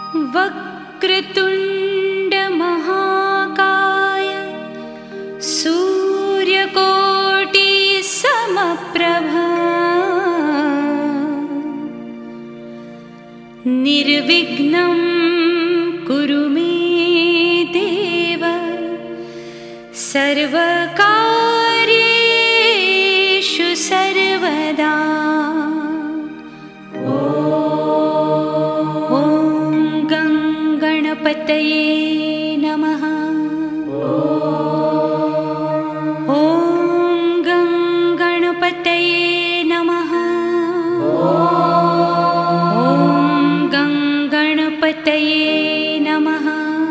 वक्रतुण्ड महाकाय सूर्यकोटि समप्रभा निर्विघ्नं कुरु मे देव सर्वकार्येषु सर्वदा। गणपतये नमः। ॐ गणपतये नमः। ॐ गणपतये नमः।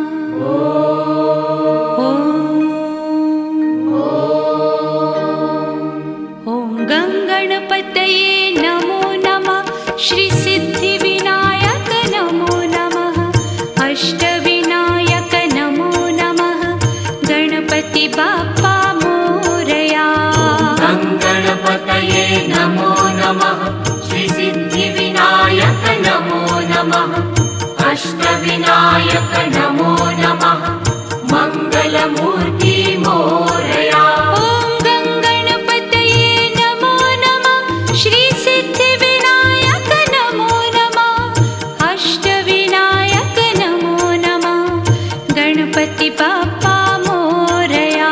ॐ गणपतये नमो नमः। श्री सिद्धिविनायक नमो नमः। अष्टविनायक नमो नमः। गणपति बाप्पा मोरया। गणपतये नमो नमः। श्री सिद्धिविनायक नमो नमः। अष्टविनायक नमो नमः। मंगलमूर्ति मोरया। ॐ गणपतये नमो नमः। श्री सिद्धिविनायक नमो नमः। अष्टविनायक नमो नमः। गणपति बाप्पा मोरया।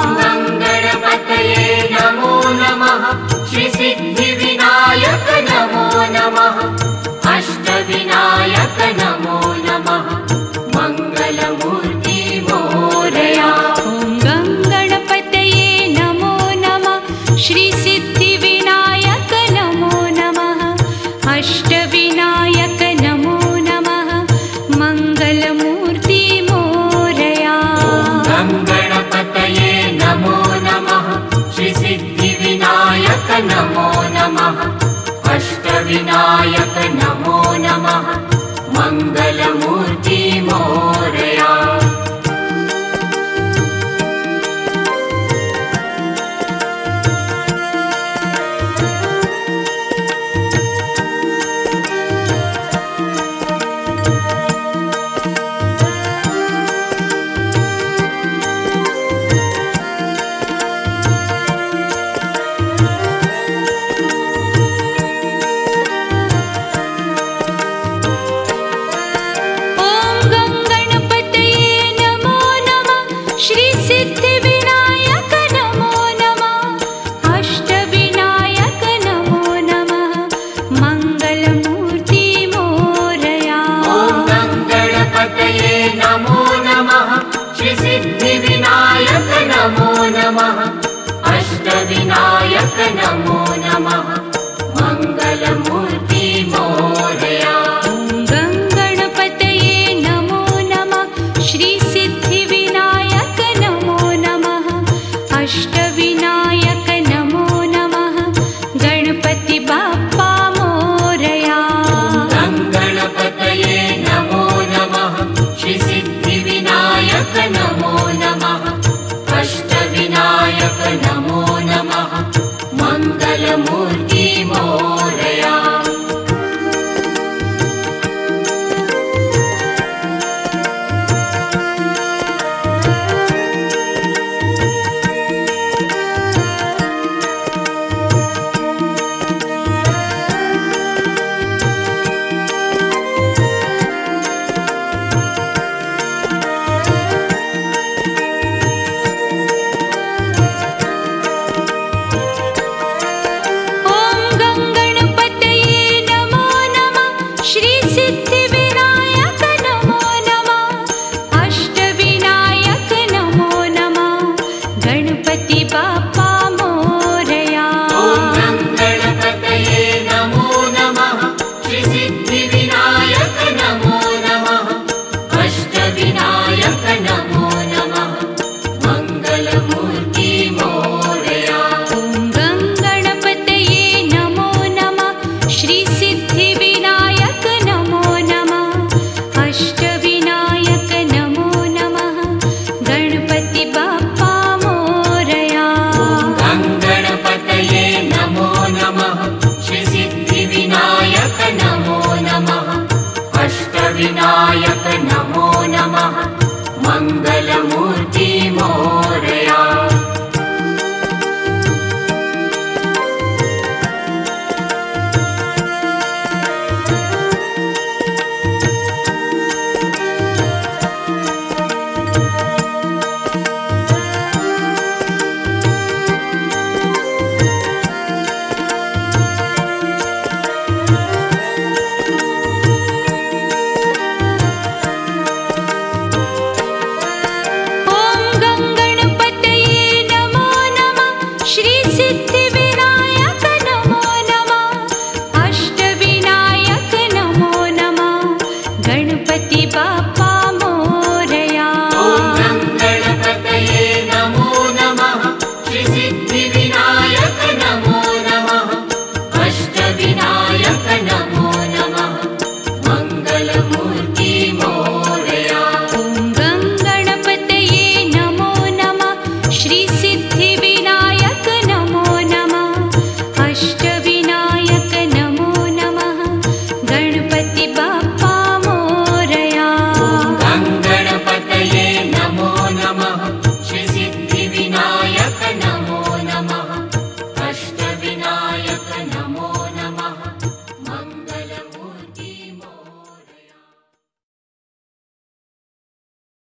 गणपतये नमो नमः। श्री सिद्धिविनायक नमो नमः। अष्टविनायक नमो नमः। मंगलमूर्ति मोरया। ॐ गणपतये नमो नमः। श्री सिद्धिविनायक नमो नमः। अष्टविनायक नमो नमः। मंगलमूर्ति मोरया। गणपतये नमो नमः। श्री सिद्धिविनायक नमो नमः। अष्टविनायक नमो नमः। मंगलमूर्ति मोरया। अष्टविनायक नमो नमः।